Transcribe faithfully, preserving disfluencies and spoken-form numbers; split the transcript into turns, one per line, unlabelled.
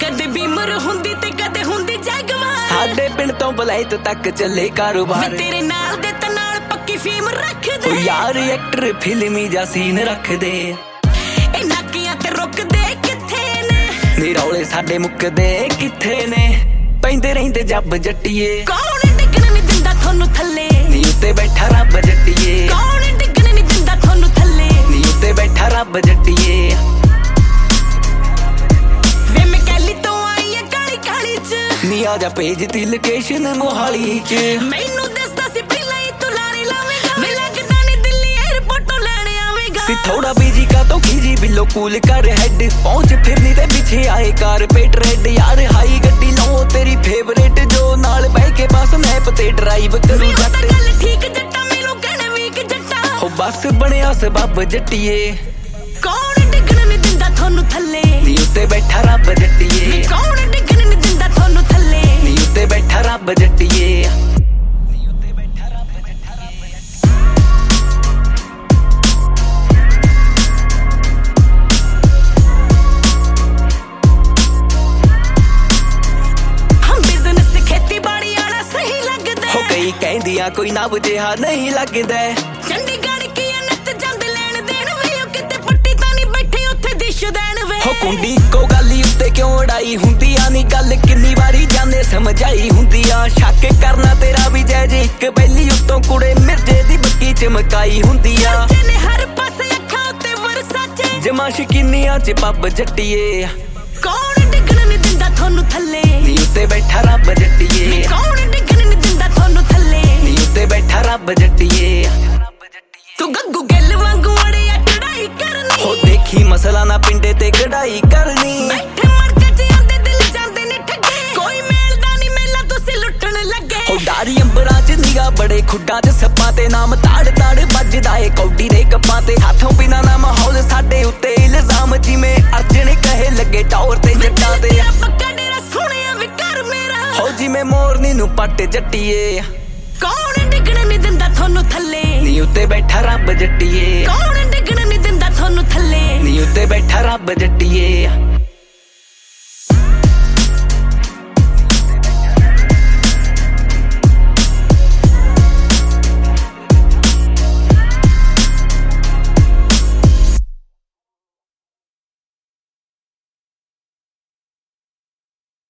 कदे बीमर हुंदी ते कदे हुंदी जगवा
साडे पिंड तो बलायत तक चले कारोबार
तेरे नाल दे ते नाल पक्की फीम रख दे
ओ यार एक्टर फिल्मी जा सीन रख दे
ए नाकियां ते रुक दे किथे ने
नी रौले साडे मुकदे किथे ने पैंदे रहिंदे जब जट्टिए
कौन डिगण नहीं दिंदा थानू थल्ले
नी उत्ते बैठा रब जट्टिए
कौन डिगण नहीं दिंदा थानू थल्ले
नी उत्ते बैठा रब जट्टिए
वे मैं कैली तो आई है काली काली च
नी आजा भेज दी लोकेशन मोहाली च
मैनू दसदा सी पहला ही तू लारे लावेगा वे लगदा नहीं दिल्ली एयरपोर्ट तो लेने आवेगा
सी थोड़ा बिजी का तो खीजी बिलो कूल कर हेड पहुंच फिरनी ते पीछे आए कारपेट रेड यार हाई गड्डी लो तेरी फेवरेट जो नाल बह के बस नैप ते ड्राइव करू जट
गल ठीक जट्टा मेनू कहने वीक जट्टा
हो बस बनया सबब जट्टिए
कौन डिगण नहीं दिंदा थानू थल्ले
नी उत्ते बैठा रब जट्टिए
कौन डिगण नहीं दिंदा थानू थल्ले
नी उत्ते बैठा रब जट्टिए कहंदियां कोई नव जिहा नहीं लगदा
चंडीगढ़ की नत जांदे लेन देन वे किते पट्टी तां नहीं बैठे उत्थे दिश देन वे
हो कुंडी को गाली उत्ते क्यों उड़ाई हुंदी आ नी गल किन्नी वारी जाने समझाई हुंदी आ शक करना तेरा भी जय जे एक पहली उत्तों कुड़े मिर्जे दी बक्की चमकाई हुंदी आ
तेने हर पासे अखां उत्ते वरसा च
जमा शकीनियां च पब जट्टिए
कौन डिगण नहीं दिंदा थानू थल्ले
नी उत्ते बैठा रब जट्टिए
कौन डिगण नहीं दिंदा थानू थल्ले
नी उत्ते बैठा रब जट्टिए
तू गग्गू गिल वांगू अड़िया चढ़ाई करनी
हो देखी मसला ना पिंडे ते कढ़ाई करनी
बैठे मरके च आंदे दिल जांदे ने ठगे कोई मेलदा नहीं मेला तुसी लुटण लगे
हो डारी अंबरां च निगा बड़े खुड्डां च सप्पां ते नाम ताड़ ताड़ ਵੱਜਦਾ ਏ ਕੌਡੀ ਦੇ ਕੱਪਾਂ ਤੇ ਹੱਥੋਂ ਬਿਨਾ ਨਾ ਮਾਹੌਲ ਸਾਡੇ ਉੱਤੇ ਇਲਜ਼ਾਮ ਜਿਵੇਂ ਅਰਜਣ ਕਹੇ ਲੱਗੇ ਟੌਰ ਤੇ ਜੱਟਾਂ ਤੇ
ਪੱਕਾ ਡੇਰਾ ਸੁਣਿਆ ਵੀ ਕਰ ਮੇਰਾ
ਹੋ ਜਿਵੇਂ ਮੋਰਨੀ ਨੂੰ ਪੱਟ ਜੱਟੀਏ
ਕੌਣ ਡਿਗਣ ਨਹੀਂ ਦਿੰਦਾ ਤੁਹਾਨੂੰ ਥੱਲੇ
ਨੀ ਉੱਤੇ ਬੈਠਾ ਰੱਬ ਜੱਟੀਏ
ਕੌਣ ਡਿਗਣ ਨਹੀਂ ਦਿੰਦਾ ਤੁਹਾਨੂੰ ਥੱਲੇ
ਨੀ ਉੱਤੇ ਬੈਠਾ ਰੱਬ ਜੱਟੀਏ